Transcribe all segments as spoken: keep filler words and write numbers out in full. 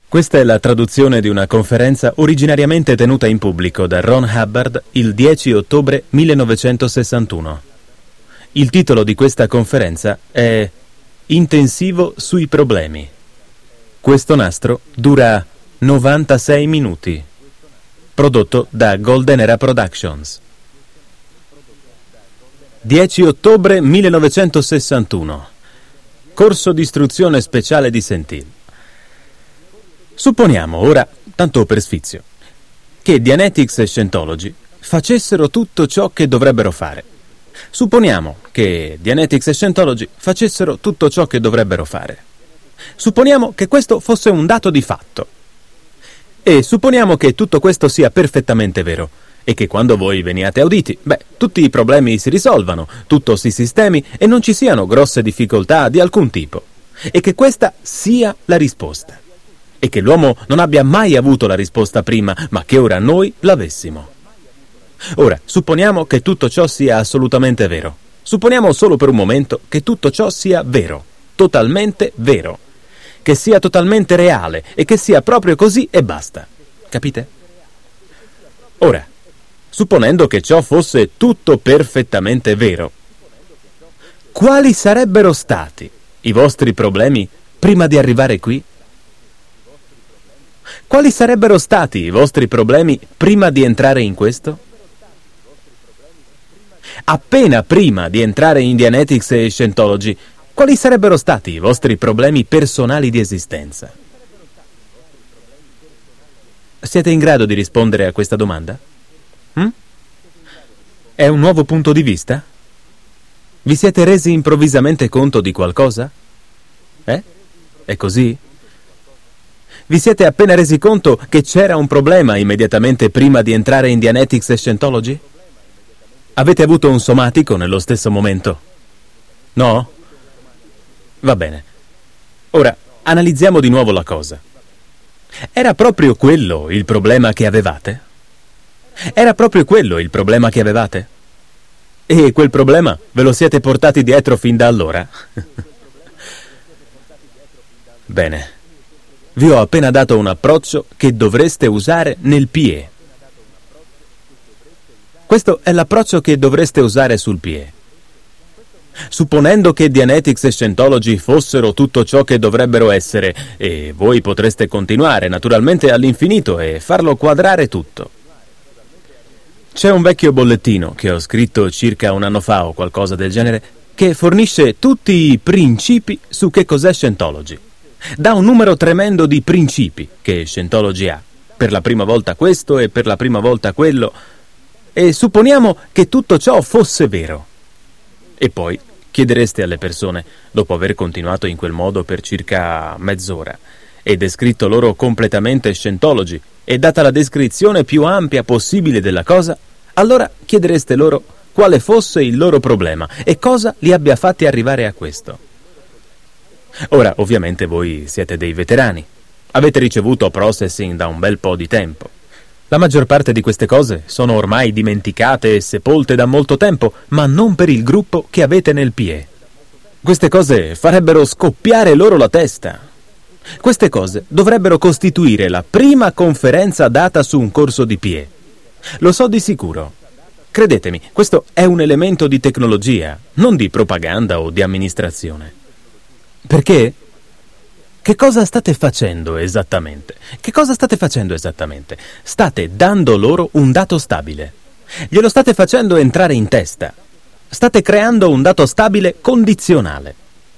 Questa è la traduzione di una conferenza originariamente tenuta in pubblico da Ron Hubbard il dieci ottobre millenovecentosessantuno. Il titolo di questa conferenza è Intensivo sui problemi. Questo nastro dura novantasei minuti. Prodotto da Golden Era Productions. dieci ottobre millenovecentosessantuno. Corso di istruzione speciale di Sentil. Supponiamo ora, tanto per sfizio, che Dianetics e Scientology facessero tutto ciò che dovrebbero fare. Supponiamo che Dianetics e Scientology facessero tutto ciò che dovrebbero fare. Supponiamo che questo fosse un dato di fatto. E supponiamo che tutto questo sia perfettamente vero e che quando voi veniate auditi, beh, tutti i problemi si risolvano, tutto si sistemi e non ci siano grosse difficoltà di alcun tipo. E che questa sia la risposta. E che l'uomo non abbia mai avuto la risposta prima, ma che ora noi l'avessimo. Ora, supponiamo che tutto ciò sia assolutamente vero. Supponiamo solo per un momento che tutto ciò sia vero, totalmente vero, che sia totalmente reale e che sia proprio così e basta. Capite? Ora, supponendo che ciò fosse tutto perfettamente vero, quali sarebbero stati i vostri problemi prima di arrivare qui? Quali sarebbero stati i vostri problemi prima di entrare in questo? Appena prima di entrare in Dianetics e Scientology, quali sarebbero stati i vostri problemi personali di esistenza? Siete in grado di rispondere a questa domanda? Hm? È un nuovo punto di vista? Vi siete resi improvvisamente conto di qualcosa? Eh? È così? Vi siete appena resi conto che c'era un problema immediatamente prima di entrare in Dianetics e Scientology? Avete avuto un somatico nello stesso momento? No? Va bene. Ora, analizziamo di nuovo la cosa. Era proprio quello il problema che avevate? Era proprio quello il problema che avevate? E quel problema ve lo siete portati dietro fin da allora? Bene. Vi ho appena dato un approccio che dovreste usare nel P E. Questo è l'approccio che dovreste usare sul P E. Supponendo che Dianetics e Scientology fossero tutto ciò che dovrebbero essere, e voi potreste continuare naturalmente all'infinito e farlo quadrare tutto. C'è un vecchio bollettino che ho scritto circa un anno fa o qualcosa del genere che fornisce tutti i principi su che cos'è Scientology. Dà un numero tremendo di principi che Scientology ha. Per la prima volta questo e per la prima volta quello. E supponiamo che tutto ciò fosse vero. E poi chiedereste alle persone, dopo aver continuato in quel modo per circa mezz'ora, e descritto loro completamente Scientology, e data la descrizione più ampia possibile della cosa, allora chiedereste loro quale fosse il loro problema e cosa li abbia fatti arrivare a questo. Ora, ovviamente voi siete dei veterani. Avete ricevuto processing da un bel po' di tempo. La maggior parte di queste cose sono ormai dimenticate e sepolte da molto tempo, ma non per il gruppo che avete nel P E. Queste cose farebbero scoppiare loro la testa. Queste cose dovrebbero costituire la prima conferenza data su un corso di P E. Lo so di sicuro. Credetemi, questo è un elemento di tecnologia, non di propaganda o di amministrazione. Perché? Che cosa state facendo esattamente? Che cosa state facendo esattamente? State dando loro un dato stabile. Glielo state facendo entrare in testa. State creando un dato stabile condizionale.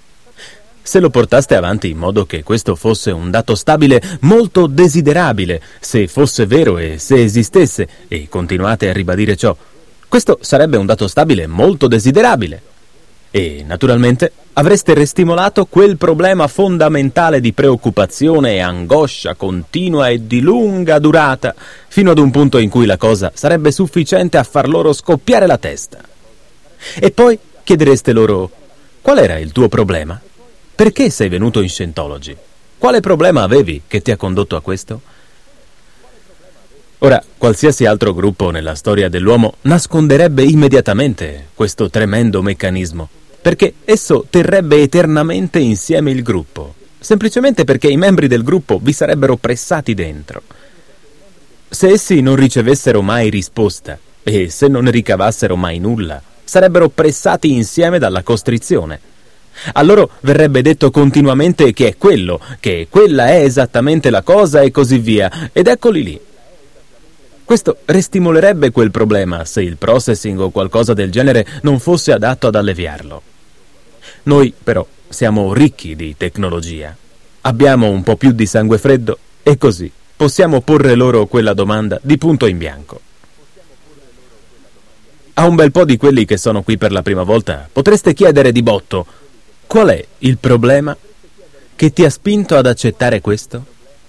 Se lo portaste avanti in modo che questo fosse un dato stabile molto desiderabile, se fosse vero e se esistesse, e continuate a ribadire ciò, questo sarebbe un dato stabile molto desiderabile. E, naturalmente, avreste ristimolato quel problema fondamentale di preoccupazione e angoscia continua e di lunga durata, fino ad un punto in cui la cosa sarebbe sufficiente a far loro scoppiare la testa. E poi chiedereste loro, qual era il tuo problema? Perché sei venuto in Scientology? Quale problema avevi che ti ha condotto a questo? Ora, qualsiasi altro gruppo nella storia dell'uomo nasconderebbe immediatamente questo tremendo meccanismo, perché esso terrebbe eternamente insieme il gruppo. semplicemente perché i membri del gruppo vi sarebbero pressati dentro. Se essi non ricevessero mai risposta e se non ne ricavassero mai nulla, sarebbero pressati insieme dalla costrizione. A loro verrebbe detto continuamente che è quello, che quella è esattamente la cosa e così via, ed eccoli lì. Questo ristimolerebbe quel problema se il processing o qualcosa del genere non fosse adatto ad alleviarlo. Noi, però, siamo ricchi di tecnologia. Abbiamo un po' più di sangue freddo e così possiamo porre loro quella domanda di punto in bianco. A un bel po' di quelli che sono qui per la prima volta potreste chiedere di botto: qual è il problema che ti ha spinto ad accettare questo?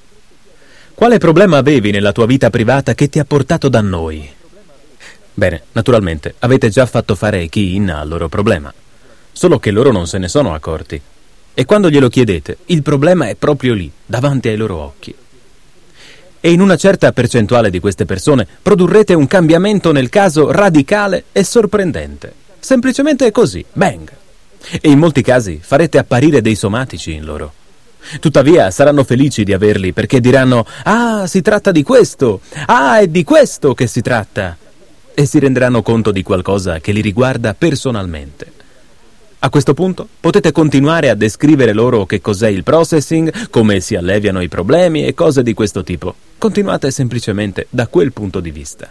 Quale problema avevi nella tua vita privata che ti ha portato da noi? Bene, naturalmente, avete già fatto fare key in al loro problema, solo che loro non se ne sono accorti. E quando glielo chiedete, il problema è proprio lì, davanti ai loro occhi. E in una certa percentuale di queste persone produrrete un cambiamento nel caso radicale e sorprendente. Semplicemente così, bang! E in molti casi farete apparire dei somatici in loro. Tuttavia saranno felici di averli perché diranno: ah, si tratta di questo, ah, è di questo che si tratta, e si renderanno conto di qualcosa che li riguarda personalmente. A questo punto potete continuare a descrivere loro che cos'è il processing, come si alleviano i problemi e cose di questo tipo. Continuate semplicemente da quel punto di vista.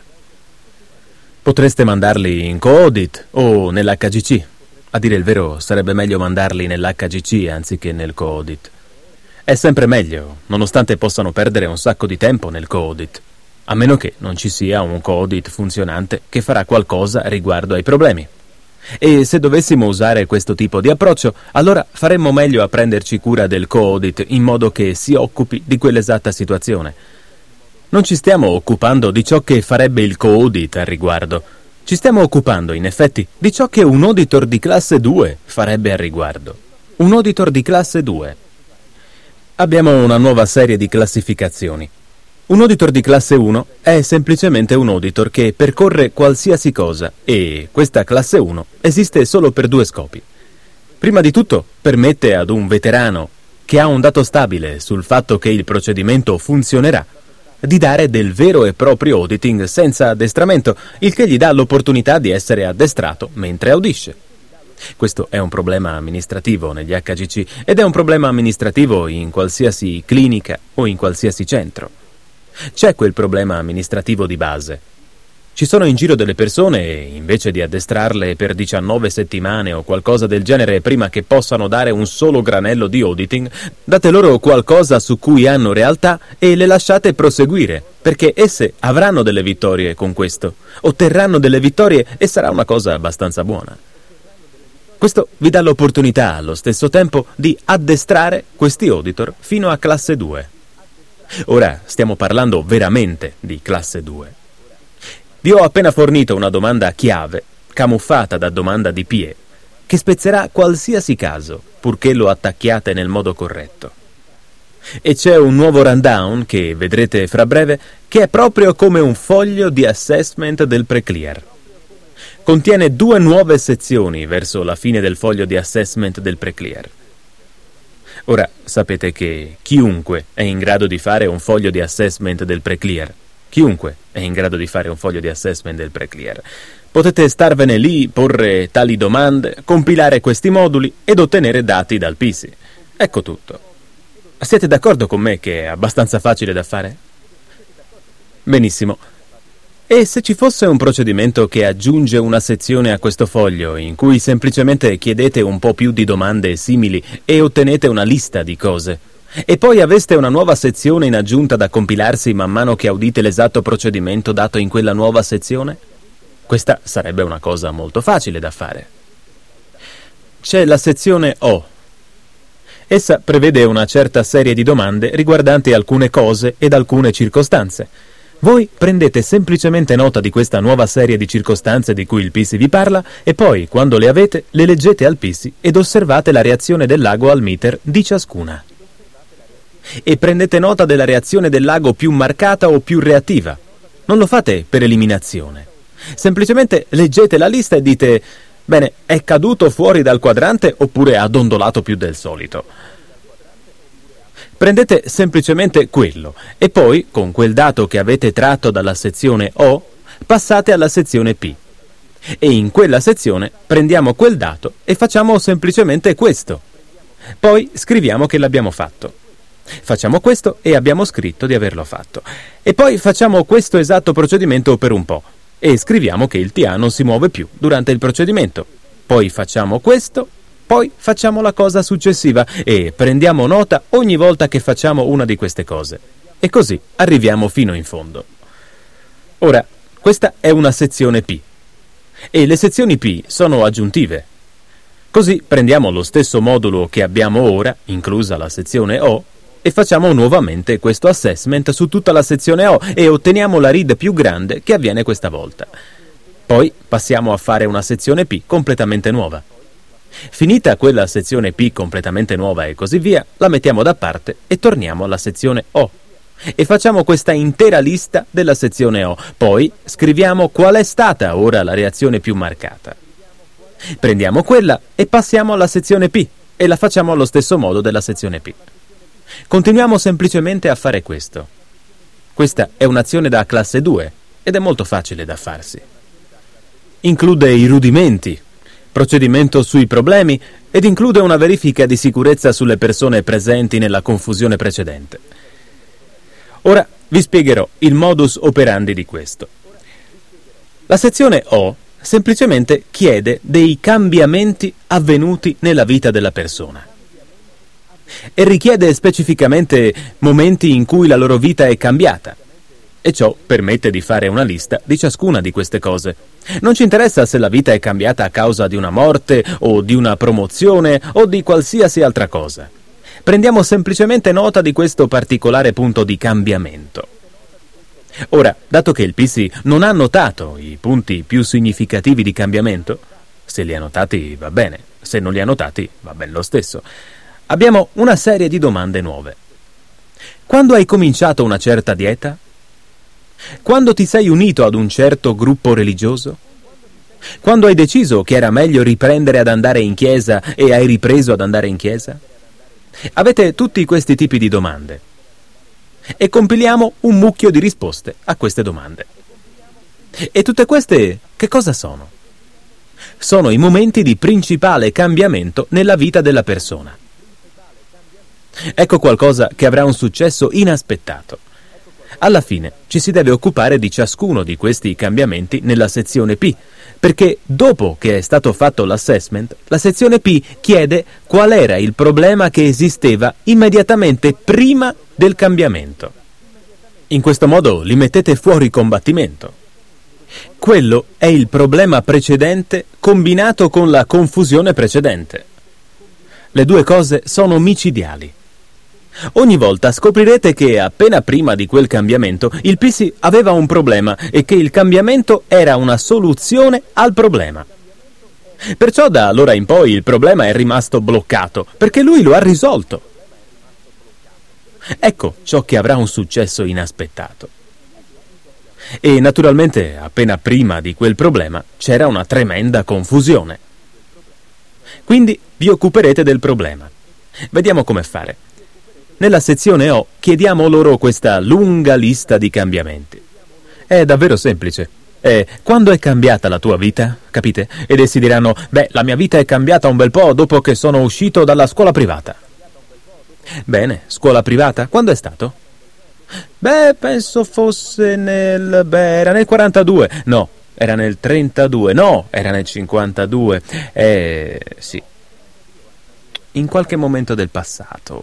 Potreste mandarli in co-audit o nell'H G C. A dire il vero, sarebbe meglio mandarli nell'H G C anziché nel co-audit. È sempre meglio, nonostante possano perdere un sacco di tempo nel co-audit, a meno che non ci sia un co-audit funzionante che farà qualcosa riguardo ai problemi. E se dovessimo usare questo tipo di approccio, allora faremmo meglio a prenderci cura del co-audit in modo che si occupi di quell'esatta situazione. Non ci stiamo occupando di ciò che farebbe il co-audit al riguardo. Ci stiamo occupando, in effetti, di ciò che un auditor di classe due farebbe al riguardo. Un auditor di classe due. Abbiamo una nuova serie di classificazioni. Un auditor di classe uno è semplicemente un auditor che percorre qualsiasi cosa e questa classe uno esiste solo per due scopi. Prima di tutto, permette ad un veterano che ha un dato stabile sul fatto che il procedimento funzionerà di dare del vero e proprio auditing senza addestramento, il che gli dà l'opportunità di essere addestrato mentre audisce. Questo è un problema amministrativo negli H G C ed è un problema amministrativo in qualsiasi clinica o in qualsiasi centro. C'è quel problema amministrativo di base. Ci sono in giro delle persone e, invece di addestrarle per diciannove settimane o qualcosa del genere prima che possano dare un solo granello di auditing, date loro qualcosa su cui hanno realtà e le lasciate proseguire, perché esse avranno delle vittorie con questo, otterranno delle vittorie e sarà una cosa abbastanza buona. Questo vi dà l'opportunità allo stesso tempo di addestrare questi auditor fino a classe due. Ora stiamo parlando veramente di classe due. Vi ho appena fornito una domanda chiave, camuffata da domanda di P E, che spezzerà qualsiasi caso, purché lo attacchiate nel modo corretto. E c'è un nuovo rundown, che vedrete fra breve, che è proprio come un foglio di assessment del pre-clear. Contiene due nuove sezioni verso la fine del foglio di assessment del pre-clear. Ora, sapete che chiunque è in grado di fare un foglio di assessment del pre-clear. Chiunque è in grado di fare un foglio di assessment del pre-clear. Potete starvene lì, porre tali domande, compilare questi moduli ed ottenere dati dal P C. Ecco tutto. Siete d'accordo con me che è abbastanza facile da fare? Benissimo. E se ci fosse un procedimento che aggiunge una sezione a questo foglio in cui semplicemente chiedete un po' più di domande simili e ottenete una lista di cose, e poi aveste una nuova sezione in aggiunta da compilarsi man mano che audite l'esatto procedimento dato in quella nuova sezione? Questa sarebbe una cosa molto facile da fare. C'è la sezione O. Essa prevede una certa serie di domande riguardanti alcune cose ed alcune circostanze. Voi prendete semplicemente nota di questa nuova serie di circostanze di cui il P C vi parla e poi, quando le avete, le leggete al P C ed osservate la reazione del lago al meter di ciascuna. E prendete nota della reazione del lago più marcata o più reattiva. Non lo fate per eliminazione. Semplicemente leggete la lista e dite: bene, è caduto fuori dal quadrante oppure ha dondolato più del solito. Prendete semplicemente quello e poi, con quel dato che avete tratto dalla sezione O, passate alla sezione P. E in quella sezione prendiamo quel dato e facciamo semplicemente questo. Poi scriviamo che l'abbiamo fatto. Facciamo questo e abbiamo scritto di averlo fatto. E poi facciamo questo esatto procedimento per un po'. E scriviamo che il T A non si muove più durante il procedimento. Poi facciamo questo, poi facciamo la cosa successiva e prendiamo nota ogni volta che facciamo una di queste cose. E così arriviamo fino in fondo. Ora, questa è una sezione P. E le sezioni P sono aggiuntive. Così prendiamo lo stesso modulo che abbiamo ora, inclusa la sezione O, e facciamo nuovamente questo assessment su tutta la sezione O e otteniamo la read più grande che avviene questa volta. Poi passiamo a fare una sezione P completamente nuova. Finita quella sezione P completamente nuova e così via, la mettiamo da parte e torniamo alla sezione O. E facciamo questa intera lista della sezione O. Poi scriviamo qual è stata ora la reazione più marcata. Prendiamo quella e passiamo alla sezione P e la facciamo allo stesso modo della sezione P. Continuiamo semplicemente a fare questo. Questa è un'azione da classe due ed è molto facile da farsi. Include i rudimenti, procedimento sui problemi ed include una verifica di sicurezza sulle persone presenti nella confusione precedente. Ora vi spiegherò il modus operandi di questo. La sezione O semplicemente chiede dei cambiamenti avvenuti nella vita della persona e richiede specificamente momenti in cui la loro vita è cambiata, e ciò permette di fare una lista di ciascuna di queste cose. Non ci interessa se la vita è cambiata a causa di una morte o di una promozione o di qualsiasi altra cosa. Prendiamo semplicemente nota di questo particolare punto di cambiamento. Ora, dato che il P C non ha notato i punti più significativi di cambiamento, se li ha notati va bene, se non li ha notati va bene lo stesso, abbiamo una serie di domande nuove. Quando hai cominciato una certa dieta? Quando ti sei unito ad un certo gruppo religioso? Quando hai deciso che era meglio riprendere ad andare in chiesa e hai ripreso ad andare in chiesa? Avete tutti questi tipi di domande e compiliamo un mucchio di risposte a queste domande. E tutte queste che cosa sono? Sono i momenti di principale cambiamento nella vita della persona. Ecco qualcosa che avrà un successo inaspettato. Alla fine ci si deve occupare di ciascuno di questi cambiamenti nella sezione P, perché dopo che è stato fatto l'assessment, la sezione P chiede qual era il problema che esisteva immediatamente prima del cambiamento. In questo modo li mettete fuori combattimento. Quello è il problema precedente combinato con la confusione precedente. Le due cose sono micidiali. Ogni volta scoprirete che appena prima di quel cambiamento il P C aveva un problema e che il cambiamento era una soluzione al problema. Perciò da allora in poi il problema è rimasto bloccato, perché lui lo ha risolto. Ecco ciò che avrà un successo inaspettato. E naturalmente appena prima di quel problema c'era una tremenda confusione. Quindi vi occuperete del problema. Vediamo come fare. Nella sezione O chiediamo loro questa lunga lista di cambiamenti. È davvero semplice. È quando è cambiata la tua vita, capite? Ed essi diranno, beh, la mia vita è cambiata un bel po' dopo che sono uscito dalla scuola privata. Bene, scuola privata, quando è stato? Beh, penso fosse nel... beh, era nel quarantadue. No, era nel trentadue. No, era nel cinquantadue. Eh, sì. In qualche momento del passato...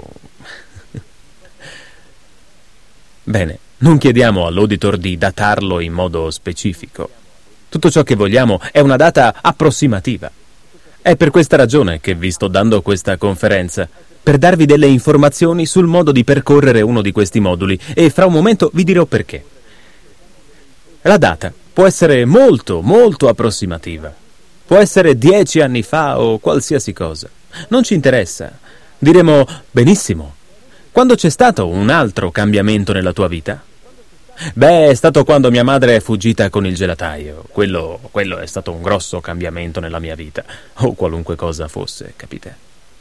Bene, non chiediamo all'auditor di datarlo in modo specifico. Tutto ciò che vogliamo è una data approssimativa. È per questa ragione che vi sto dando questa conferenza, per darvi delle informazioni sul modo di percorrere uno di questi moduli, e fra un momento vi dirò perché. La data può essere molto, molto approssimativa. Può essere dieci anni fa o qualsiasi cosa. Non ci interessa. Diremo, benissimo. Quando c'è stato un altro cambiamento nella tua vita? Beh, è stato quando mia madre è fuggita con il gelataio. Quello, quello è stato un grosso cambiamento nella mia vita. O qualunque cosa fosse, capite?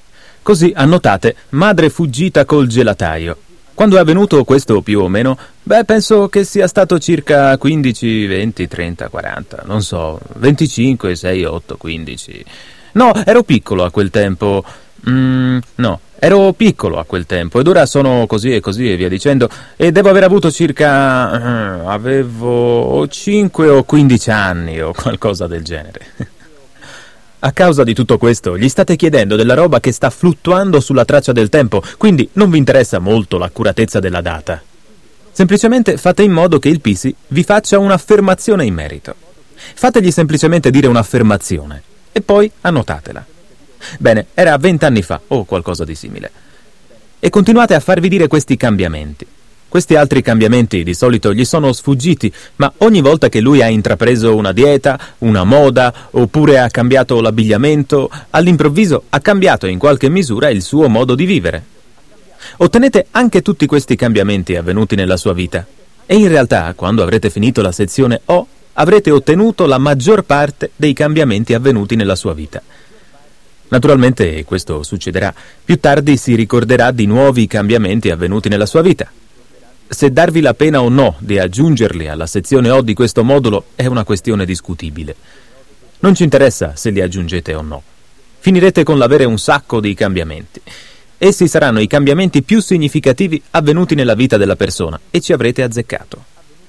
Così annotate madre fuggita col gelataio. Quando è avvenuto questo più o meno? Beh, penso che sia stato circa quindici, venti, trenta, quaranta, non so, venticinque, sei, otto, quindici. No, ero piccolo a quel tempo. Mm, no, ero piccolo a quel tempo ed ora sono così e così e via dicendo e devo aver avuto circa... Uh, avevo cinque o quindici anni o qualcosa del genere. A causa di tutto questo, gli state chiedendo della roba che sta fluttuando sulla traccia del tempo, quindi non vi interessa molto l'accuratezza della data. Semplicemente fate in modo che il P C vi faccia un'affermazione in merito. Fategli semplicemente dire un'affermazione e poi annotatela. Bene, era vent'anni fa o qualcosa di simile. E continuate a farvi dire questi cambiamenti. Questi altri cambiamenti di solito gli sono sfuggiti, ma ogni volta che lui ha intrapreso una dieta, una moda, oppure ha cambiato l'abbigliamento, all'improvviso ha cambiato in qualche misura il suo modo di vivere. Ottenete anche tutti questi cambiamenti avvenuti nella sua vita. E in realtà, quando avrete finito la sezione O, avrete ottenuto la maggior parte dei cambiamenti avvenuti nella sua vita. Naturalmente, questo succederà, più tardi si ricorderà di nuovi cambiamenti avvenuti nella sua vita. Se darvi la pena o no di aggiungerli alla sezione O di questo modulo è una questione discutibile. Non ci interessa se li aggiungete o no. Finirete con l'avere un sacco di cambiamenti. Essi saranno i cambiamenti più significativi avvenuti nella vita della persona e ci avrete azzeccato.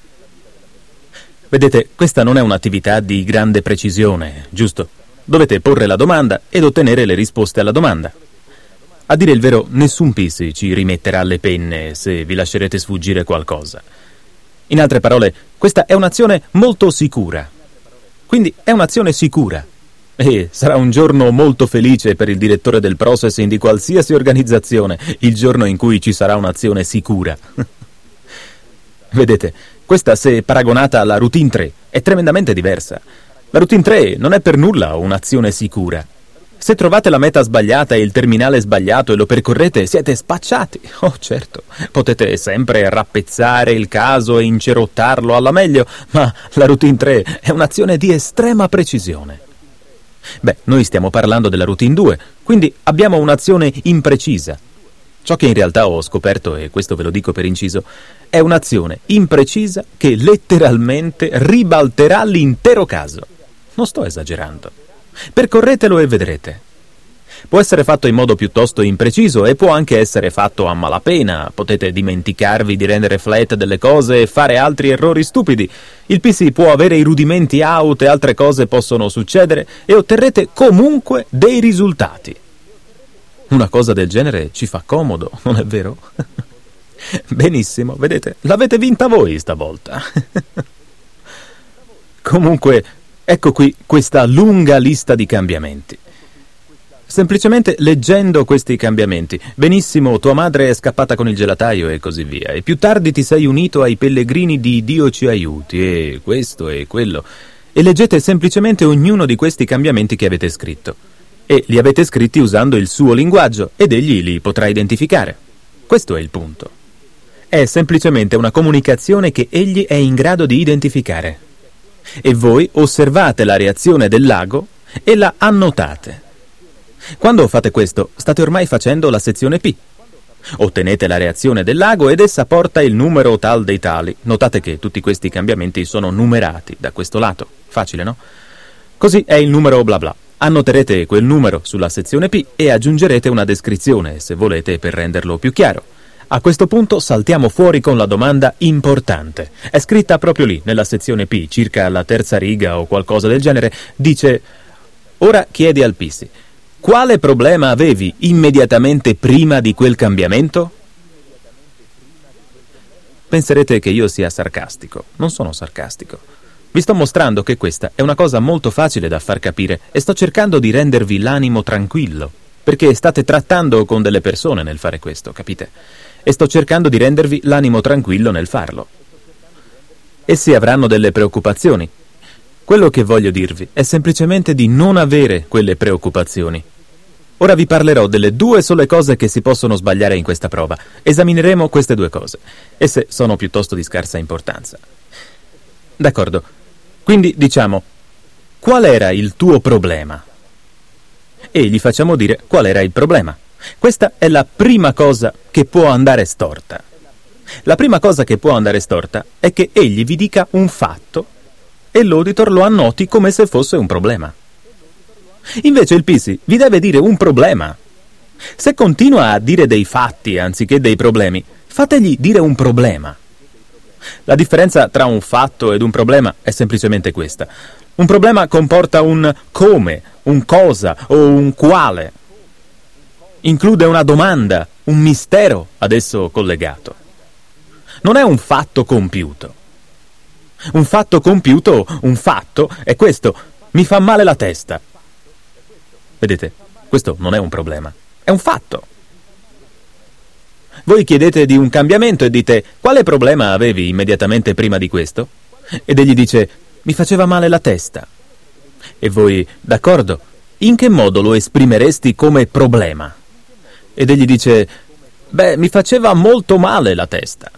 Vedete, questa non è un'attività di grande precisione, giusto? Dovete porre la domanda ed ottenere le risposte alla domanda. A dire il vero, nessun P C ci rimetterà le penne se vi lascerete sfuggire qualcosa. In altre parole, questa è un'azione molto sicura. Quindi è un'azione sicura. E sarà un giorno molto felice per il direttore del processing di qualsiasi organizzazione, il giorno in cui ci sarà un'azione sicura. Vedete, questa, se paragonata alla routine tre, è tremendamente diversa. La routine tre non è per nulla un'azione sicura. Se trovate la meta sbagliata e il terminale sbagliato e lo percorrete, siete spacciati. Oh, certo, potete sempre rappezzare il caso e incerottarlo alla meglio, ma la routine tre è un'azione di estrema precisione. Beh, noi stiamo parlando della routine due, quindi abbiamo un'azione imprecisa. Ciò che in realtà ho scoperto, e questo ve lo dico per inciso, è un'azione imprecisa che letteralmente ribalterà l'intero caso. Non sto esagerando. Percorretelo e vedrete. Può essere fatto in modo piuttosto impreciso e può anche essere fatto a malapena. Potete dimenticarvi di rendere flat delle cose e fare altri errori stupidi. Il P C può avere i rudimenti out e altre cose possono succedere e otterrete comunque dei risultati. Una cosa del genere ci fa comodo, non è vero? Benissimo, vedete, l'avete vinta voi stavolta. Comunque, ecco qui questa lunga lista di cambiamenti. Semplicemente leggendo questi cambiamenti. Benissimo, tua madre è scappata con il gelataio e così via. E più tardi ti sei unito ai pellegrini di Dio ci aiuti e questo e quello. E leggete semplicemente ognuno di questi cambiamenti che avete scritto. E li avete scritti usando il suo linguaggio ed egli li potrà identificare. Questo è il punto. È semplicemente una comunicazione che egli è in grado di identificare. E voi osservate la reazione del lago e la annotate. Quando fate questo, state ormai facendo la sezione P. Ottenete la reazione del lago ed essa porta il numero tal dei tali. Notate che tutti questi cambiamenti sono numerati da questo lato. Facile, no? Così è il numero bla bla. Annoterete quel numero sulla sezione P e aggiungerete una descrizione, se volete, per renderlo più chiaro. A questo punto saltiamo fuori con la domanda importante. È scritta proprio lì, nella sezione P, circa alla terza riga o qualcosa del genere. Dice: ora chiedi al P C, quale problema avevi immediatamente prima di quel cambiamento? Penserete che io sia sarcastico. Non sono sarcastico. Vi sto mostrando che questa è una cosa molto facile da far capire e sto cercando di rendervi l'animo tranquillo, perché state trattando con delle persone nel fare questo, capite? E sto cercando di rendervi l'animo tranquillo nel farlo. Essi avranno delle preoccupazioni. Quello che voglio dirvi è semplicemente di non avere quelle preoccupazioni. Ora vi parlerò delle due sole cose che si possono sbagliare in questa prova. Esamineremo queste due cose. Esse sono piuttosto di scarsa importanza. D'accordo. Quindi diciamo, qual era il tuo problema? E gli facciamo dire qual era il problema. Questa è la prima cosa che può andare storta. La prima cosa che può andare storta è che egli vi dica un fatto e l'auditor lo annoti come se fosse un problema. Invece il P C vi deve dire un problema. Se continua a dire dei fatti anziché dei problemi, fategli dire un problema. La differenza tra un fatto ed un problema è semplicemente questa. Un problema comporta un come, un cosa o un quale. Include una domanda, un mistero ad esso collegato. Non è un fatto compiuto. Un fatto compiuto, un fatto, è questo: mi fa male la testa. Vedete, questo non è un problema, è un fatto. Voi chiedete di un cambiamento e dite: quale problema avevi immediatamente prima di questo? Ed egli dice: mi faceva male la testa. E voi: d'accordo, in che modo lo esprimeresti come problema? Ed egli dice: beh, mi faceva molto male la testa.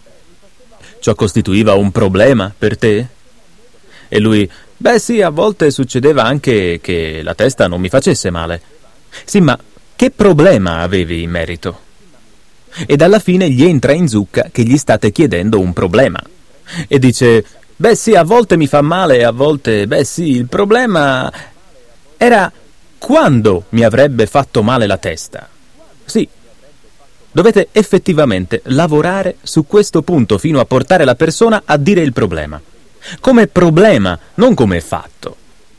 Ciò costituiva un problema per te? E lui: beh sì, a volte succedeva anche che la testa non mi facesse male. Sì, ma che problema avevi in merito? Ed alla fine gli entra in zucca che gli state chiedendo un problema. E dice: beh sì, a volte mi fa male, a volte, beh sì, il problema era quando mi avrebbe fatto male la testa. Sì, dovete effettivamente lavorare su questo punto fino a portare la persona a dire il problema. Come problema, non come fatto.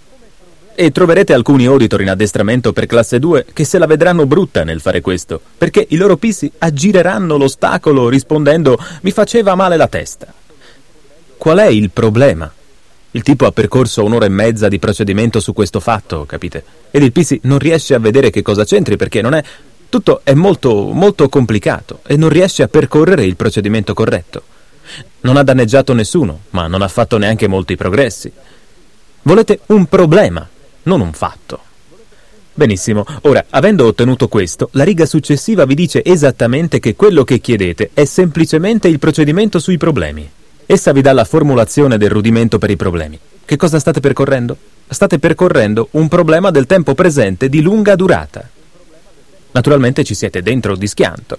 E troverete alcuni auditor in addestramento per classe due che se la vedranno brutta nel fare questo, perché i loro P C aggireranno l'ostacolo rispondendo: mi faceva male la testa. Qual è il problema? Il tipo ha percorso un'ora e mezza di procedimento su questo fatto, capite? Ed il P C non riesce a vedere che cosa c'entri, perché non è... tutto è molto, molto complicato e non riesce a percorrere il procedimento corretto. Non ha danneggiato nessuno, ma non ha fatto neanche molti progressi. Volete un problema, non un fatto. Benissimo, ora, avendo ottenuto questo, la riga successiva vi dice esattamente che quello che chiedete è semplicemente il procedimento sui problemi. Essa vi dà la formulazione del rudimento per i problemi. Che cosa state percorrendo? State percorrendo un problema del tempo presente di lunga durata. Naturalmente ci siete dentro di schianto.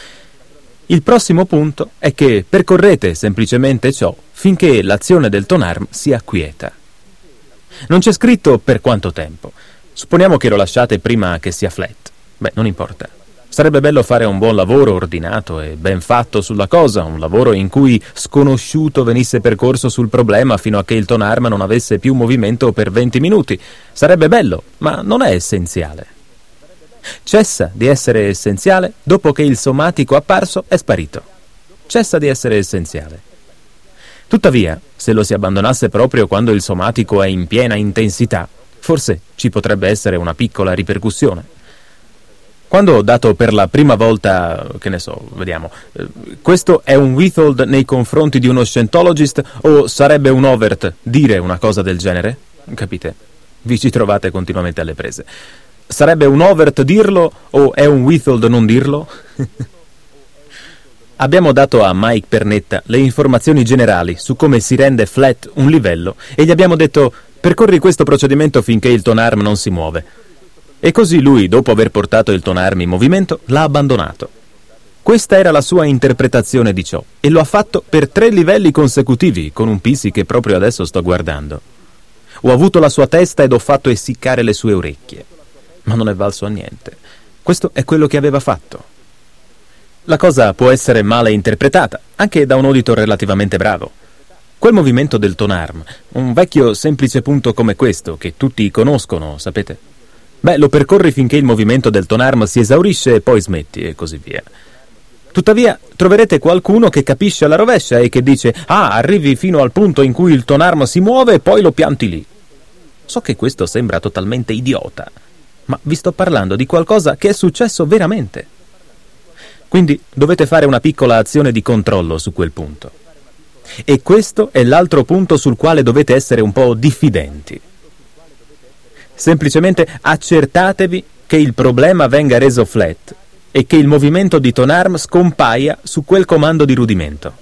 Il prossimo punto è che percorrete semplicemente ciò finché l'azione del tonarm si acquieta. Non c'è scritto per quanto tempo. Supponiamo che lo lasciate prima che sia flat. Beh, non importa. Sarebbe bello fare un buon lavoro ordinato e ben fatto sulla cosa, un lavoro in cui sconosciuto venisse percorso sul problema fino a che il tonarm non avesse più movimento per venti minuti. Sarebbe bello, ma non è essenziale. Cessa di essere essenziale dopo che il somatico apparso è sparito. Cessa di essere essenziale. Tuttavia, se lo si abbandonasse proprio quando il somatico è in piena intensità, forse ci potrebbe essere una piccola ripercussione. Quando ho dato per la prima volta, che ne so, vediamo, eh, questo è un withhold nei confronti di uno Scientologist o sarebbe un overt dire una cosa del genere? Capite? Vi ci trovate continuamente alle prese. Sarebbe un overt dirlo o è un withhold non dirlo? Abbiamo dato a Mike Pernetta le informazioni generali su come si rende flat un livello e gli abbiamo detto: percorri questo procedimento finché il tonarm non si muove. E così lui, dopo aver portato il tonarm in movimento, l'ha abbandonato. Questa era la sua interpretazione di ciò e lo ha fatto per tre livelli consecutivi con un P C che proprio adesso sto guardando. Ho avuto la sua testa ed ho fatto essiccare le sue orecchie. Ma non è valso a niente. Questo è quello che aveva fatto. La cosa può essere male interpretata, anche da un auditor relativamente bravo. Quel movimento del tonarm, un vecchio semplice punto come questo, che tutti conoscono, sapete? Beh, lo percorri finché il movimento del tonarm si esaurisce e poi smetti, e così via. Tuttavia, troverete qualcuno che capisce alla rovescia e che dice: ah, arrivi fino al punto in cui il tonarm si muove e poi lo pianti lì. So che questo sembra totalmente idiota, ma vi sto parlando di qualcosa che è successo veramente. Quindi dovete fare una piccola azione di controllo su quel punto. E questo è l'altro punto sul quale dovete essere un po' diffidenti. Semplicemente accertatevi che il problema venga reso flat e che il movimento di tonarm scompaia su quel comando di rudimento.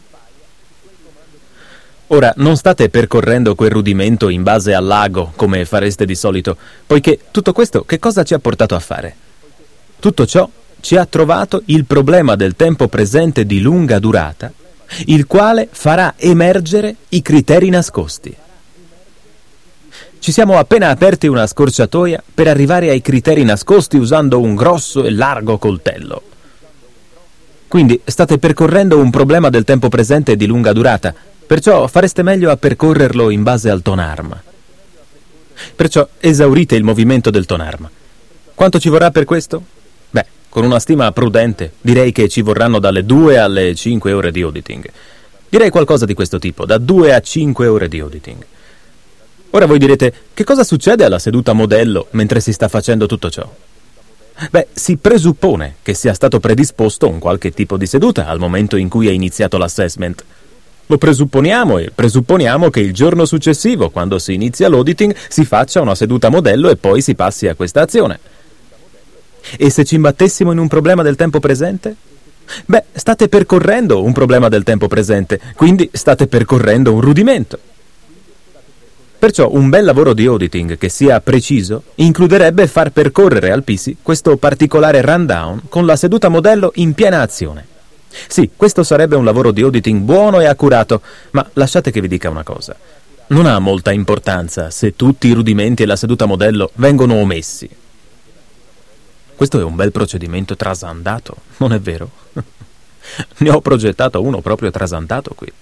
Ora, non state percorrendo quel rudimento in base al lago, come fareste di solito, poiché tutto questo che cosa ci ha portato a fare? Tutto ciò ci ha trovato il problema del tempo presente di lunga durata, il quale farà emergere i criteri nascosti. Ci siamo appena aperti una scorciatoia per arrivare ai criteri nascosti usando un grosso e largo coltello. Quindi state percorrendo un problema del tempo presente di lunga durata, perciò fareste meglio a percorrerlo in base al tonarm. Perciò esaurite il movimento del tonarm. Quanto ci vorrà per questo? Beh, con una stima prudente, direi che ci vorranno dalle due alle cinque ore di auditing. Direi qualcosa di questo tipo, da due a cinque ore di auditing. Ora voi direte, che cosa succede alla seduta modello mentre si sta facendo tutto ciò? Beh, si presuppone che sia stato predisposto un qualche tipo di seduta al momento in cui è iniziato l'assessment. Lo presupponiamo e presupponiamo che il giorno successivo, quando si inizia l'auditing, si faccia una seduta modello e poi si passi a questa azione. E se ci imbattessimo in un problema del tempo presente? Beh, state percorrendo un problema del tempo presente, quindi state percorrendo un rudimento. Perciò un bel lavoro di auditing che sia preciso includerebbe far percorrere al P C questo particolare rundown con la seduta modello in piena azione. Sì, questo sarebbe un lavoro di auditing buono e accurato, ma lasciate che vi dica una cosa. Non ha molta importanza se tutti i rudimenti e la seduta modello vengono omessi. Questo è un bel procedimento trasandato, non è vero? Ne ho progettato uno proprio trasandato qui.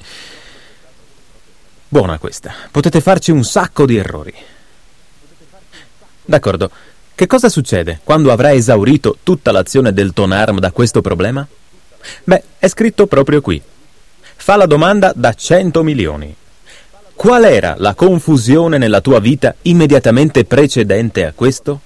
Buona questa, potete farci un sacco di errori. D'accordo, che cosa succede quando avrà esaurito tutta l'azione del tonarm da questo problema? Beh, è scritto proprio qui. Fa la domanda da cento milioni. Qual era la confusione nella tua vita immediatamente precedente a questo?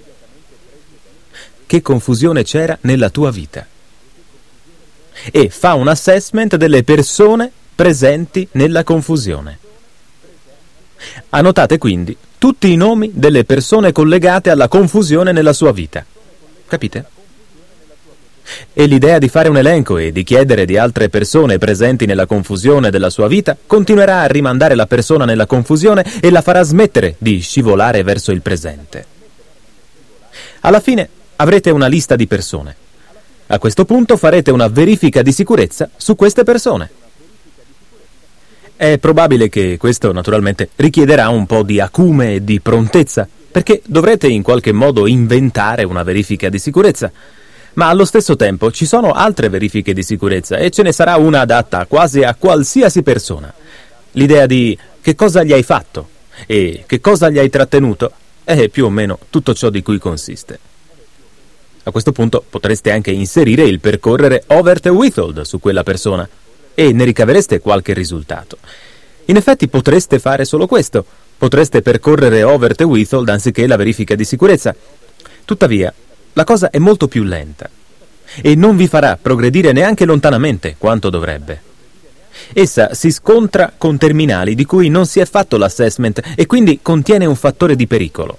Che confusione c'era nella tua vita? E fa un assessment delle persone presenti nella confusione. Annotate quindi tutti i nomi delle persone collegate alla confusione nella sua vita. Capite? E l'idea di fare un elenco e di chiedere di altre persone presenti nella confusione della sua vita continuerà a rimandare la persona nella confusione e la farà smettere di scivolare verso il presente. Alla fine avrete una lista di persone. A questo punto farete una verifica di sicurezza su queste persone. È probabile che questo naturalmente richiederà un po' di acume e di prontezza, perché dovrete in qualche modo inventare una verifica di sicurezza. Ma allo stesso tempo ci sono altre verifiche di sicurezza e ce ne sarà una adatta quasi a qualsiasi persona. L'idea di che cosa gli hai fatto e che cosa gli hai trattenuto è più o meno tutto ciò di cui consiste. A questo punto potreste anche inserire il percorrere Overt e Withhold su quella persona e ne ricavereste qualche risultato. In effetti potreste fare solo questo, potreste percorrere Overt e Withhold anziché la verifica di sicurezza. Tuttavia, la cosa è molto più lenta e non vi farà progredire neanche lontanamente quanto dovrebbe. Essa si scontra con terminali di cui non si è fatto l'assessment e quindi contiene un fattore di pericolo.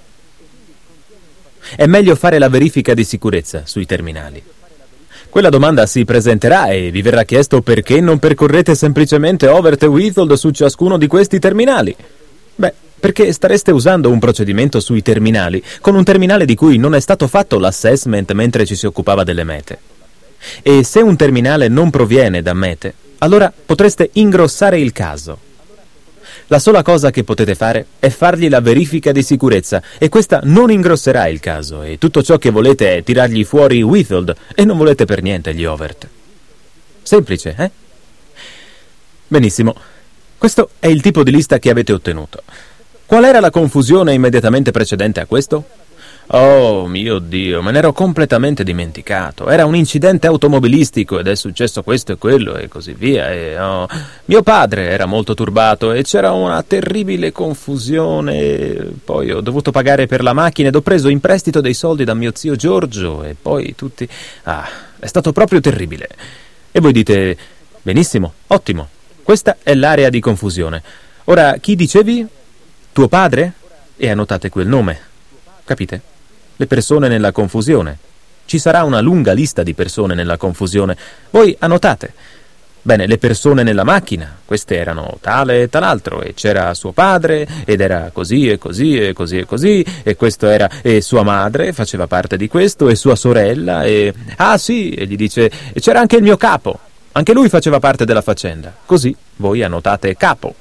È meglio fare la verifica di sicurezza sui terminali. Quella domanda si presenterà e vi verrà chiesto perché non percorrete semplicemente Overt e Withhold su ciascuno di questi terminali. Beh, perché stareste usando un procedimento sui terminali con un terminale di cui non è stato fatto l'assessment mentre ci si occupava delle mete. E se un terminale non proviene da mete, allora potreste ingrossare il caso. La sola cosa che potete fare è fargli la verifica di sicurezza e questa non ingrosserà il caso e tutto ciò che volete è tirargli fuori Withhold e non volete per niente gli Overt. Semplice, eh? Benissimo. Questo è il tipo di lista che avete ottenuto. Qual era la confusione immediatamente precedente a questo? Oh mio Dio, me ne ero completamente dimenticato. Era un incidente automobilistico ed è successo questo e quello e così via. E, oh, mio padre era molto turbato e c'era una terribile confusione. Poi ho dovuto pagare per la macchina ed ho preso in prestito dei soldi da mio zio Giorgio e poi tutti... Ah, è stato proprio terribile. E voi dite, benissimo, ottimo, questa è l'area di confusione. Ora, chi dicevi? Tuo padre? E annotate quel nome. Capite? Le persone nella confusione. Ci sarà una lunga lista di persone nella confusione. Voi annotate. Bene, le persone nella macchina, queste erano tale e tal'altro, e c'era suo padre, ed era così e così e così e così, e questo era, e sua madre faceva parte di questo, e sua sorella, e... Ah sì, e gli dice, e c'era anche il mio capo, anche lui faceva parte della faccenda. Così voi annotate capo.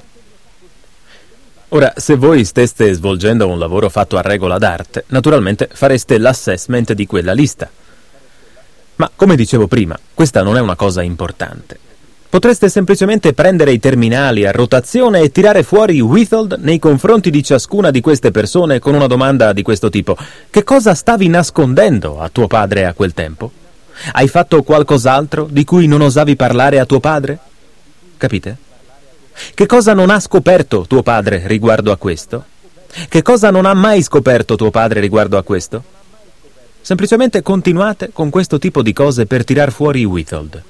Ora, se voi steste svolgendo un lavoro fatto a regola d'arte, naturalmente fareste l'assessment di quella lista. Ma, come dicevo prima, questa non è una cosa importante. Potreste semplicemente prendere i terminali a rotazione e tirare fuori Withold nei confronti di ciascuna di queste persone con una domanda di questo tipo. Che cosa stavi nascondendo a tuo padre a quel tempo? Hai fatto qualcos'altro di cui non osavi parlare a tuo padre? Capite? Che cosa non ha scoperto tuo padre riguardo a questo? Che cosa non ha mai scoperto tuo padre riguardo a questo? Semplicemente continuate con questo tipo di cose per tirar fuori i Withold.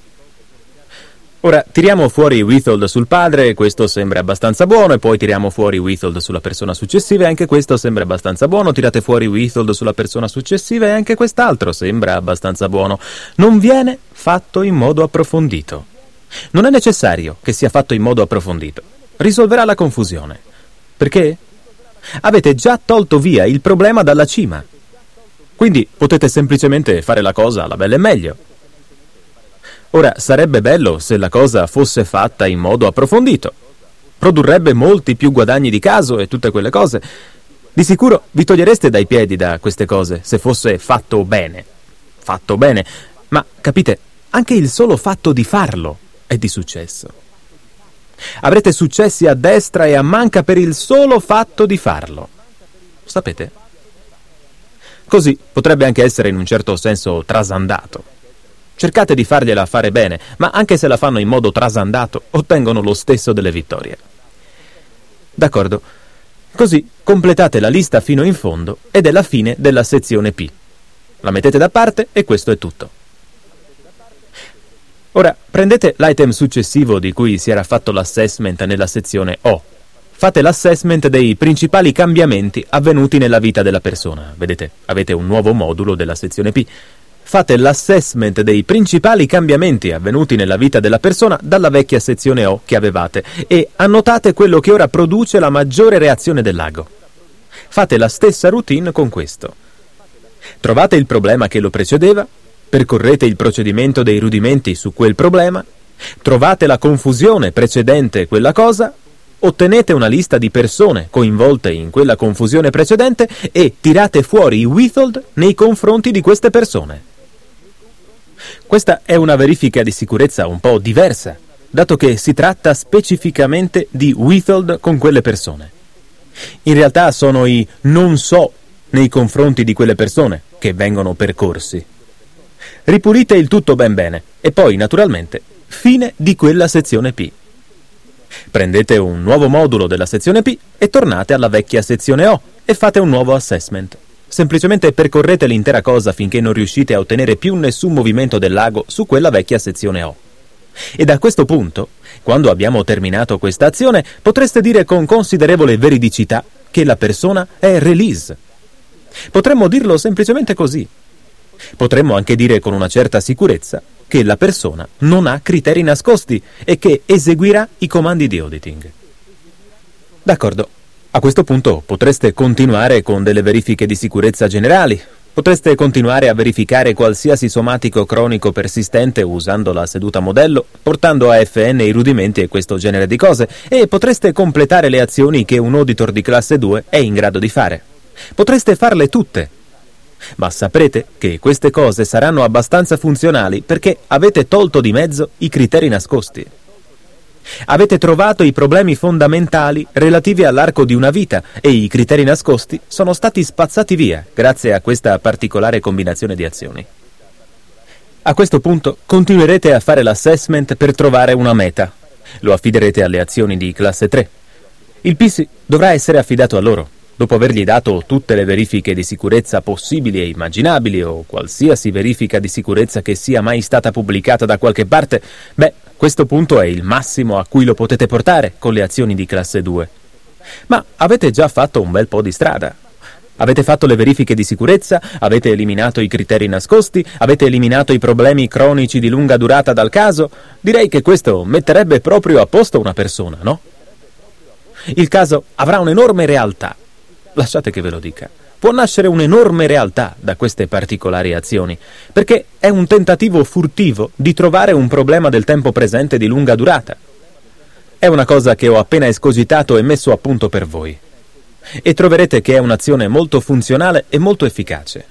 Ora, tiriamo fuori i Withold sul padre, questo sembra abbastanza buono, e poi tiriamo fuori i Withold sulla persona successiva, e anche questo sembra abbastanza buono, tirate fuori i Withold sulla persona successiva, e anche quest'altro sembra abbastanza buono. Non viene fatto in modo approfondito. Non è necessario che sia fatto in modo approfondito. Risolverà la confusione. Perché? Avete già tolto via il problema dalla cima. Quindi potete semplicemente fare la cosa alla bella e meglio. Ora, sarebbe bello se la cosa fosse fatta in modo approfondito. Produrrebbe molti più guadagni di caso e tutte quelle cose. Di sicuro vi togliereste dai piedi da queste cose se fosse fatto bene. Fatto bene. Ma, capite, anche il solo fatto di farlo è di successo. Avrete successi a destra e a manca per il solo fatto di farlo. Sapete? Così potrebbe anche essere in un certo senso trasandato. Cercate di fargliela fare bene, ma anche se la fanno in modo trasandato, ottengono lo stesso delle vittorie. D'accordo? Così completate la lista fino in fondo ed è la fine della sezione P. La mettete da parte e questo è tutto. Ora, prendete l'item successivo di cui si era fatto l'assessment nella sezione O. Fate l'assessment dei principali cambiamenti avvenuti nella vita della persona. Vedete, avete un nuovo modulo della sezione P. Fate l'assessment dei principali cambiamenti avvenuti nella vita della persona dalla vecchia sezione O che avevate e annotate quello che ora produce la maggiore reazione del lago. Fate la stessa routine con questo. Trovate il problema che lo precedeva, percorrete il procedimento dei rudimenti su quel problema, trovate la confusione precedente quella cosa, ottenete una lista di persone coinvolte in quella confusione precedente e tirate fuori i Withold nei confronti di queste persone. Questa è una verifica di sicurezza un po' diversa, dato che si tratta specificamente di Withold con quelle persone. In realtà sono i non so nei confronti di quelle persone che vengono percorsi. Ripulite il tutto ben bene e poi, naturalmente, fine di quella sezione P. Prendete un nuovo modulo della sezione P e tornate alla vecchia sezione O e fate un nuovo assessment. Semplicemente percorrete l'intera cosa finché non riuscite a ottenere più nessun movimento del lago su quella vecchia sezione O. E da questo punto, quando abbiamo terminato questa azione, potreste dire con considerevole veridicità che la persona è release. Potremmo dirlo semplicemente così. Potremmo anche dire con una certa sicurezza che la persona non ha criteri nascosti e che eseguirà i comandi di auditing. D'accordo. A questo punto potreste continuare con delle verifiche di sicurezza generali. Potreste continuare a verificare qualsiasi somatico cronico persistente usando la seduta modello, portando a F N i rudimenti e questo genere di cose, e potreste completare le azioni che un auditor di classe due è in grado di fare. Potreste farle tutte. Ma saprete che queste cose saranno abbastanza funzionali perché avete tolto di mezzo i criteri nascosti. Avete trovato i problemi fondamentali relativi all'arco di una vita e i criteri nascosti sono stati spazzati via grazie a questa particolare combinazione di azioni. A questo punto continuerete a fare l'assessment per trovare una meta. Lo affiderete alle azioni di classe tre. Il P C dovrà essere affidato a loro. Dopo avergli dato tutte le verifiche di sicurezza possibili e immaginabili o qualsiasi verifica di sicurezza che sia mai stata pubblicata da qualche parte, beh, questo punto è il massimo a cui lo potete portare con le azioni di classe due. Ma avete già fatto un bel po' di strada. Avete fatto le verifiche di sicurezza, avete eliminato i criteri nascosti, avete eliminato i problemi cronici di lunga durata dal caso. Direi che questo metterebbe proprio a posto una persona, no? Il caso avrà un'enorme realtà. Lasciate che ve lo dica. Può nascere un'enorme realtà da queste particolari azioni, perché è un tentativo furtivo di trovare un problema del tempo presente di lunga durata. È una cosa che ho appena escogitato e messo a punto per voi. E troverete che è un'azione molto funzionale e molto efficace.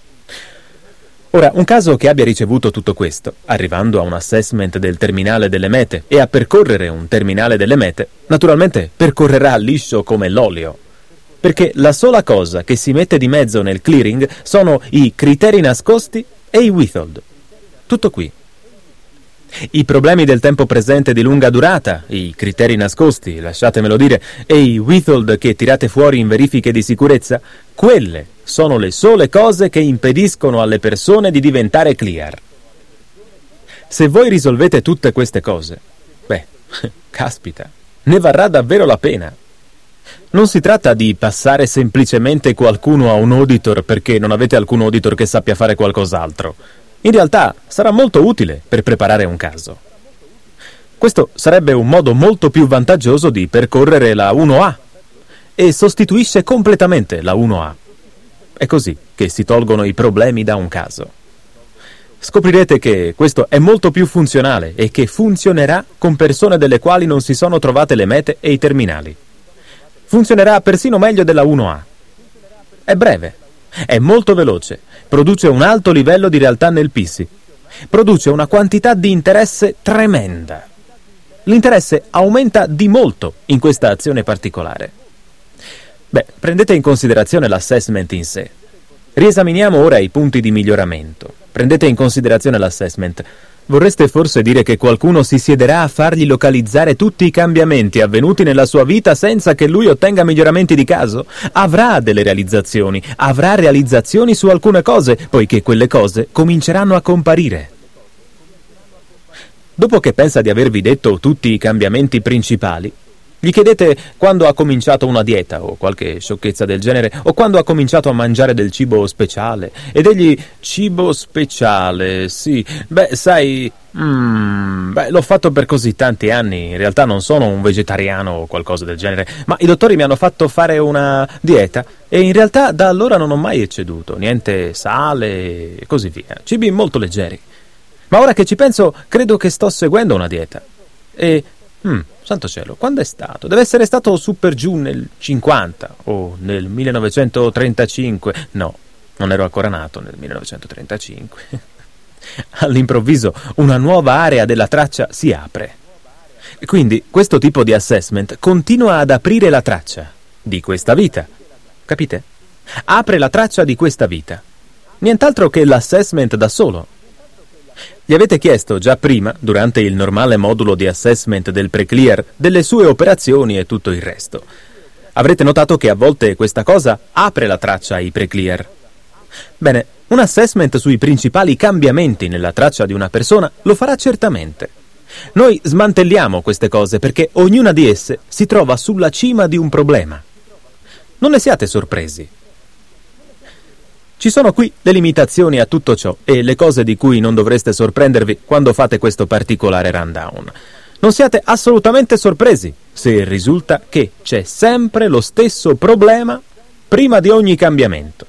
Ora, un caso che abbia ricevuto tutto questo, arrivando a un assessment del terminale delle mete e a percorrere un terminale delle mete, naturalmente percorrerà liscio come l'olio. Perché la sola cosa che si mette di mezzo nel clearing sono i criteri nascosti e i withhold. Tutto qui. I problemi del tempo presente di lunga durata, i criteri nascosti, lasciatemelo dire, e i withhold che tirate fuori in verifiche di sicurezza, quelle sono le sole cose che impediscono alle persone di diventare clear. Se voi risolvete tutte queste cose, beh, caspita, ne varrà davvero la pena. Non si tratta di passare semplicemente qualcuno a un auditor perché non avete alcun auditor che sappia fare qualcos'altro. In realtà sarà molto utile per preparare un caso. Questo sarebbe un modo molto più vantaggioso di percorrere la uno A e sostituisce completamente la uno A. È così che si tolgono i problemi da un caso. Scoprirete che questo è molto più funzionale e che funzionerà con persone delle quali non si sono trovate le mete e i terminali. Funzionerà persino meglio della uno A. È breve, è molto veloce, produce un alto livello di realtà nel P C, produce una quantità di interesse tremenda. L'interesse aumenta di molto in questa azione particolare. Beh, prendete in considerazione l'assessment in sé. Riesaminiamo ora i punti di miglioramento. Prendete in considerazione l'assessment. Vorreste forse dire che qualcuno si siederà a fargli localizzare tutti i cambiamenti avvenuti nella sua vita senza che lui ottenga miglioramenti di caso? Avrà delle realizzazioni, avrà realizzazioni su alcune cose, poiché quelle cose cominceranno a comparire. Dopo che pensa di avervi detto tutti i cambiamenti principali, gli chiedete quando ha cominciato una dieta o qualche sciocchezza del genere, o quando ha cominciato a mangiare del cibo speciale. Ed egli, cibo speciale, sì, beh, sai, mm, beh, l'ho fatto per così tanti anni, in realtà non sono un vegetariano o qualcosa del genere, ma i dottori mi hanno fatto fare una dieta e in realtà da allora non ho mai ecceduto, niente sale e così via, cibi molto leggeri. Ma ora che ci penso, credo che sto seguendo una dieta. E... Hmm, santo cielo, quando è stato? Deve essere stato su per giù nel cinquanta o nel millenovecentotrentacinque. No, non ero ancora nato nel millenovecentotrentacinque. All'improvviso una nuova area della traccia si apre. Quindi questo tipo di assessment continua ad aprire la traccia di questa vita. Capite? Apre la traccia di questa vita. Nient'altro che l'assessment da solo. Gli avete chiesto già prima, durante il normale modulo di assessment del pre-clear, delle sue operazioni e tutto il resto. Avrete notato che a volte questa cosa apre la traccia ai pre-clear. Bene, un assessment sui principali cambiamenti nella traccia di una persona lo farà certamente. Noi smantelliamo queste cose perché ognuna di esse si trova sulla cima di un problema. Non ne siate sorpresi. Ci sono qui le limitazioni a tutto ciò e le cose di cui non dovreste sorprendervi quando fate questo particolare rundown. Non siate assolutamente sorpresi se risulta che c'è sempre lo stesso problema prima di ogni cambiamento.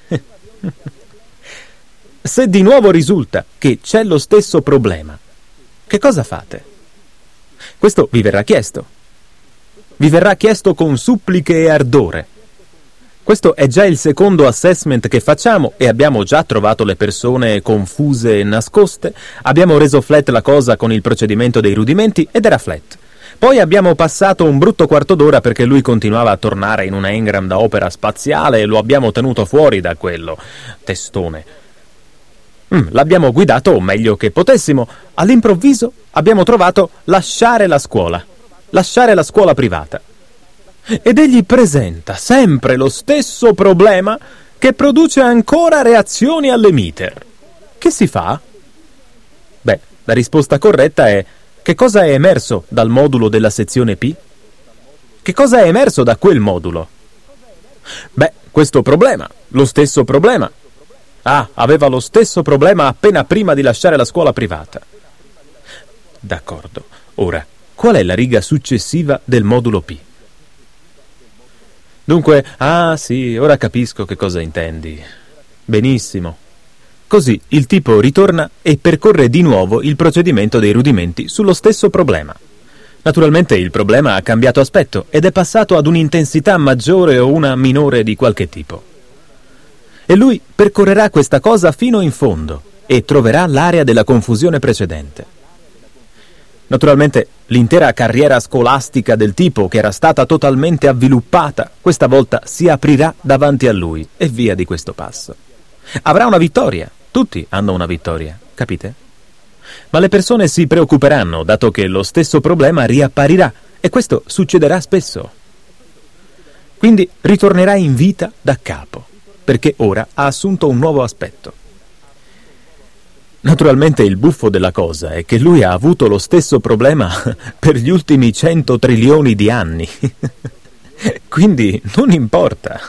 Se di nuovo risulta che c'è lo stesso problema, che cosa fate? Questo vi verrà chiesto. Vi verrà chiesto con suppliche e ardore. Questo è già il secondo assessment che facciamo e abbiamo già trovato le persone confuse e nascoste, abbiamo reso flat la cosa con il procedimento dei rudimenti ed era flat. Poi abbiamo passato un brutto quarto d'ora perché lui continuava a tornare in una engram da opera spaziale e lo abbiamo tenuto fuori da quello testone. Mm, l'abbiamo guidato meglio che potessimo. All'improvviso abbiamo trovato lasciare la scuola, lasciare la scuola privata. Ed egli presenta sempre lo stesso problema che produce ancora reazioni alle meter. Che si fa? Beh, la risposta corretta è: che cosa è emerso dal modulo della sezione P? Che cosa è emerso da quel modulo? Beh, questo problema, lo stesso problema. Ah, aveva lo stesso problema appena prima di lasciare la scuola privata. D'accordo. Ora, qual è la riga successiva del modulo P? Dunque, ah sì, ora capisco che cosa intendi. Benissimo. Così il tipo ritorna e percorre di nuovo il procedimento dei rudimenti sullo stesso problema. Naturalmente il problema ha cambiato aspetto ed è passato ad un'intensità maggiore o una minore di qualche tipo. E lui percorrerà questa cosa fino in fondo e troverà l'area della confusione precedente. Naturalmente l'intera carriera scolastica del tipo, che era stata totalmente avviluppata, questa volta si aprirà davanti a lui e via di questo passo. Avrà una vittoria, tutti hanno una vittoria, capite? Ma le persone si preoccuperanno, dato che lo stesso problema riapparirà, e questo succederà spesso. Quindi ritornerà in vita da capo, perché ora ha assunto un nuovo aspetto. Naturalmente il buffo della cosa è che lui ha avuto lo stesso problema per gli ultimi cento trilioni di anni. Quindi non importa.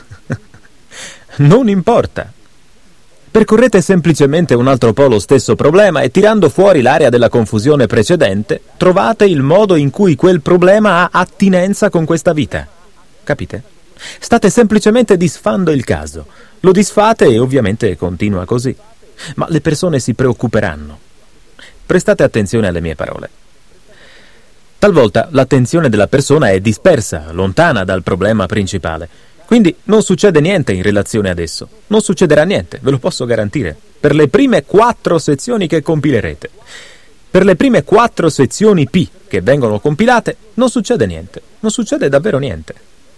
Non importa. Percorrete semplicemente un altro po' lo stesso problema e tirando fuori l'area della confusione precedente, trovate il modo in cui quel problema ha attinenza con questa vita. Capite? State semplicemente disfando il caso. Lo disfate e ovviamente continua così. Ma le persone si preoccuperanno. Prestate attenzione alle mie parole. Talvolta l'attenzione della persona è dispersa, lontana dal problema principale. Quindi non succede niente in relazione ad esso. Non succederà niente, ve lo posso garantire. Per le prime quattro sezioni che compilerete. Per le prime quattro sezioni P che vengono compilate, non succede niente. Non succede davvero niente.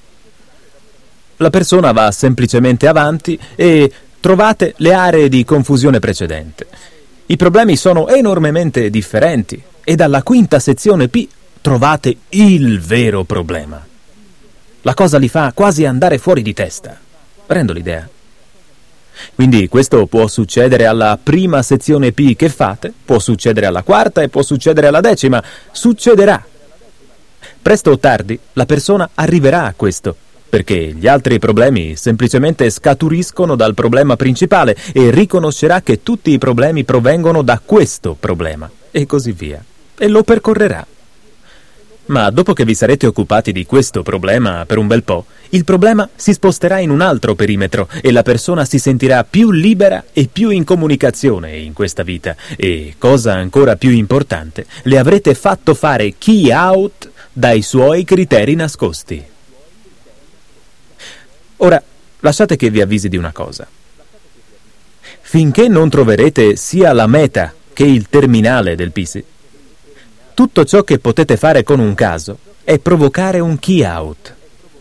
La persona va semplicemente avanti e trovate le aree di confusione precedente. I problemi sono enormemente differenti e dalla quinta sezione P trovate il vero problema. La cosa li fa quasi andare fuori di testa. Rendo l'idea? Quindi questo può succedere alla prima sezione P che fate, può succedere alla quarta e può succedere alla decima. Succederà. Presto o tardi la persona arriverà a questo, perché gli altri problemi semplicemente scaturiscono dal problema principale e riconoscerà che tutti i problemi provengono da questo problema, e così via. E lo percorrerà. Ma dopo che vi sarete occupati di questo problema per un bel po', il problema si sposterà in un altro perimetro e la persona si sentirà più libera e più in comunicazione in questa vita. E, cosa ancora più importante, le avrete fatto fare key out dai suoi criteri nascosti. Ora, lasciate che vi avvisi di una cosa. Finché non troverete sia la meta che il terminale del P S I, tutto ciò che potete fare con un caso è provocare un key out.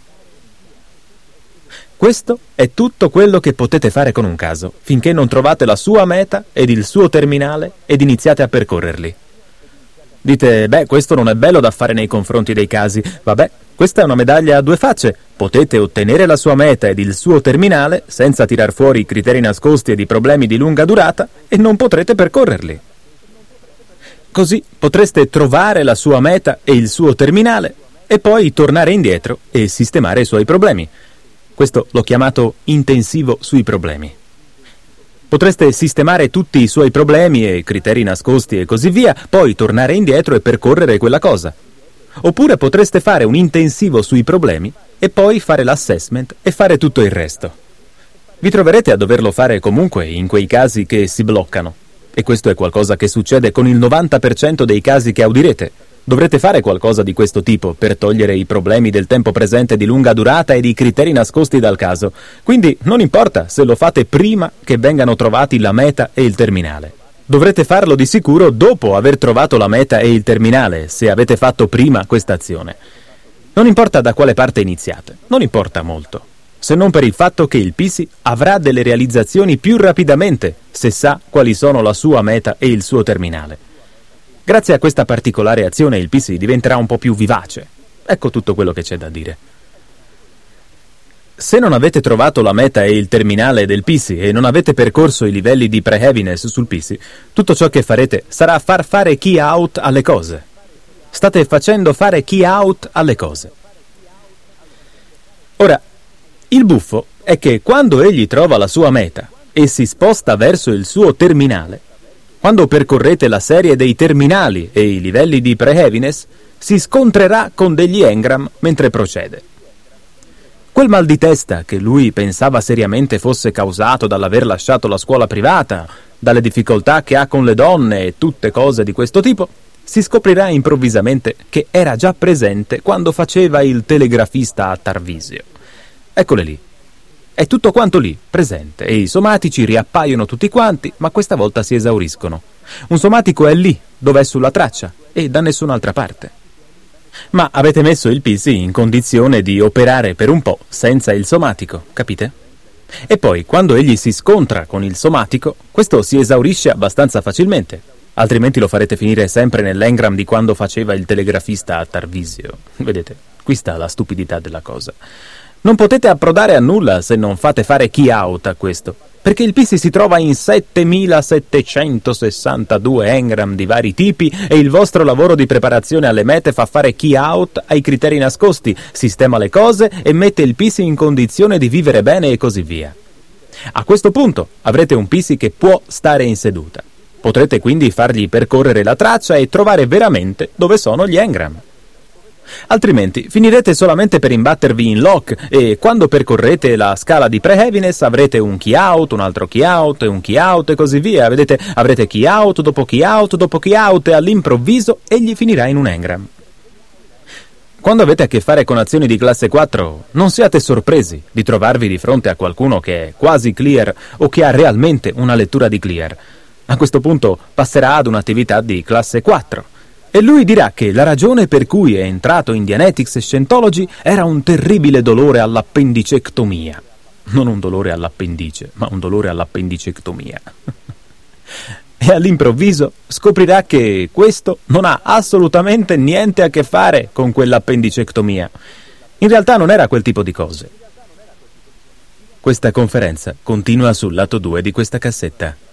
Questo è tutto quello che potete fare con un caso, finché non trovate la sua meta ed il suo terminale ed iniziate a percorrerli. Dite, beh, questo non è bello da fare nei confronti dei casi. Vabbè, questa è una medaglia a due facce. Potete ottenere la sua meta ed il suo terminale senza tirar fuori i criteri nascosti ed i problemi di lunga durata e non potrete percorrerli. Così potreste trovare la sua meta e il suo terminale e poi tornare indietro e sistemare i suoi problemi. Questo l'ho chiamato intensivo sui problemi. Potreste sistemare tutti i suoi problemi e criteri nascosti e così via, poi tornare indietro e percorrere quella cosa. Oppure potreste fare un intensivo sui problemi e poi fare l'assessment e fare tutto il resto. Vi troverete a doverlo fare comunque in quei casi che si bloccano. E questo è qualcosa che succede con il novanta per cento dei casi che audirete. Dovrete fare qualcosa di questo tipo per togliere i problemi del tempo presente di lunga durata ed i criteri nascosti dal caso. Quindi non importa se lo fate prima che vengano trovati la meta e il terminale. Dovrete farlo di sicuro dopo aver trovato la meta e il terminale, se avete fatto prima questa azione. Non importa da quale parte iniziate, non importa molto. Se non per il fatto che il P S I avrà delle realizzazioni più rapidamente se sa quali sono la sua meta e il suo terminale. Grazie a questa particolare azione il P S I diventerà un po' più vivace. Ecco tutto quello che c'è da dire. Se non avete trovato la meta e il terminale del P S I e non avete percorso i livelli di pre-heaviness sul P S I, tutto ciò che farete sarà far fare key out alle cose. State facendo fare key out alle cose. Ora, Il buffo è che quando egli trova la sua meta e si sposta verso il suo terminale, quando percorrete la serie dei terminali e i livelli di pre-heaviness, si scontrerà con degli engram mentre procede. Quel mal di testa che lui pensava seriamente fosse causato dall'aver lasciato la scuola privata, dalle difficoltà che ha con le donne e tutte cose di questo tipo, si scoprirà improvvisamente che era già presente quando faceva il telegrafista a Tarvisio. Eccole lì. È tutto quanto lì, presente, e i somatici riappaiono tutti quanti, ma questa volta si esauriscono. Un somatico è lì, dove è sulla traccia, e da nessun'altra parte. Ma avete messo il P C in condizione di operare per un po' senza il somatico, capite? E poi, quando egli si scontra con il somatico, questo si esaurisce abbastanza facilmente, altrimenti lo farete finire sempre nell'engram di quando faceva il telegrafista a Tarvisio. Vedete, qui sta la stupidità della cosa. Non potete approdare a nulla se non fate fare key out a questo, perché il P C si trova in settemilasettecentosessantadue engram di vari tipi e il vostro lavoro di preparazione alle mete fa fare key out ai criteri nascosti, sistema le cose e mette il P C in condizione di vivere bene e così via. A questo punto avrete un P C che può stare in seduta. Potrete quindi fargli percorrere la traccia e trovare veramente dove sono gli engram. Altrimenti finirete solamente per imbattervi in lock e quando percorrete la scala di pre-heaviness avrete un key out, un altro key out e un key out e così via. Vedete, avrete key out dopo key out dopo key out e all'improvviso egli finirà in un engram. Quando avete a che fare con azioni di classe quattro, non siate sorpresi di trovarvi di fronte a qualcuno che è quasi clear o che ha realmente una lettura di clear. A questo punto passerà ad un'attività di classe quattro. E lui dirà che la ragione per cui è entrato in Dianetics e Scientology era un terribile dolore all'appendicectomia. Non un dolore all'appendice, ma un dolore all'appendicectomia. E all'improvviso scoprirà che questo non ha assolutamente niente a che fare con quell'appendicectomia. In realtà non era quel tipo di cose. Questa conferenza continua sul lato due di questa cassetta.